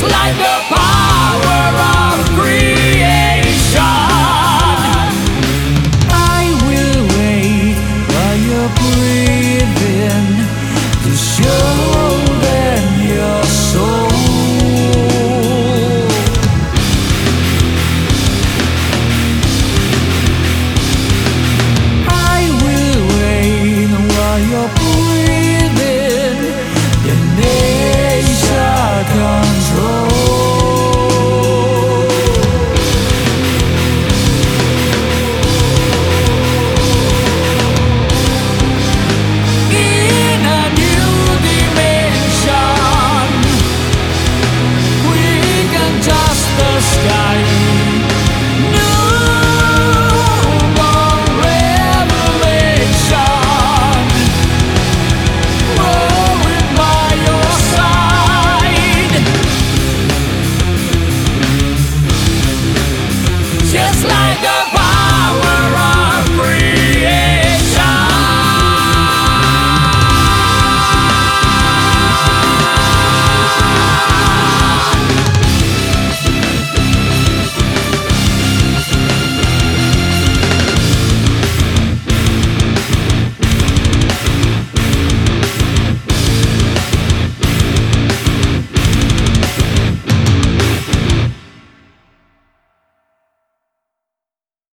like the power of creation. I will wait while you're breathing to show them your soul. I will wait while you're breathing your nature control. In a new dimension, we can touch the sky. New born revelation, growing by your side, just like the